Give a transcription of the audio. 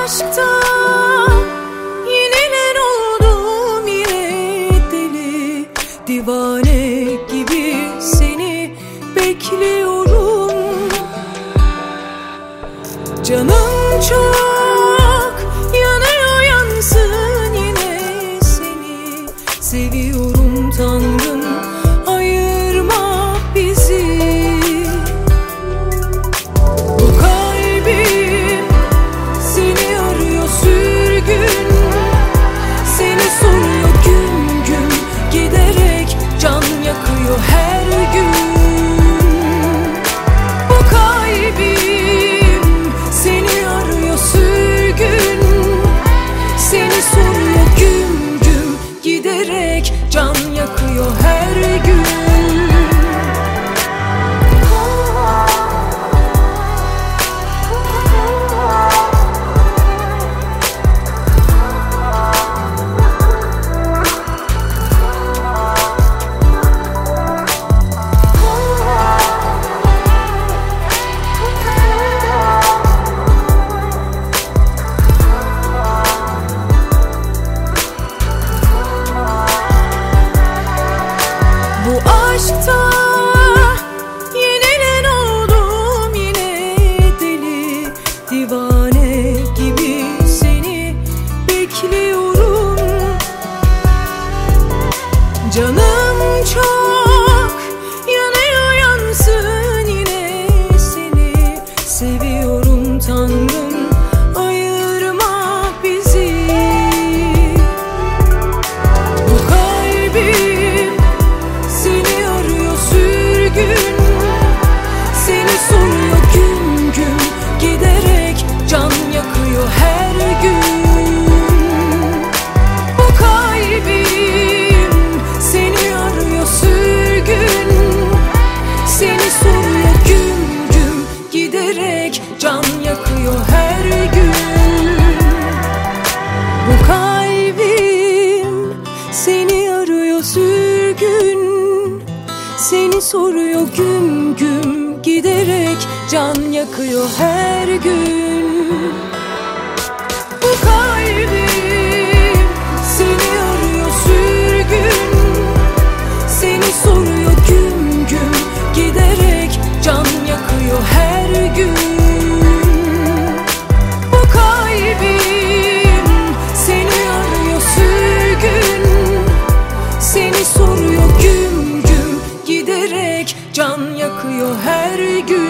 aşkta yenilen oldum, yine deli divane gibi seni bekliyorum. Canım çok yanıyor, yansın yine seni seviyorum Tanrım, ayırma bizi. Bu kalbim seni arıyor sürgün, seni soruyor gün gün, giderek can yakıyor her gün. Bu kalbim seni arıyor sürgün, seni soruyor gün gün, giderek can yakıyor her gün. Bu aşkta yenilen oldum, yine deli divane gibi seni bekliyorum. Canım çok yanıyor, yansın yine seni seviyorum Tanrım, ayırma bizi. Bu kalbim seni arıyor sürgün, seni soruyor gün gün, giderek can yakıyor her gün. Bu kalbim seni arıyor sürgün, seni soruyor gün gün, giderek can yakıyor her gün. Bu kalbim seni arıyor sürgün, seni soruyor güm güm, giderek can yakıyor her gün. Bu kalbim seni arıyor sürgün, seni soruyor güm güm, giderek can yakıyor her gün. Bu kalbim seni arıyor sürgün, seni soruyor güm güm, giderek can yakıyor her gün.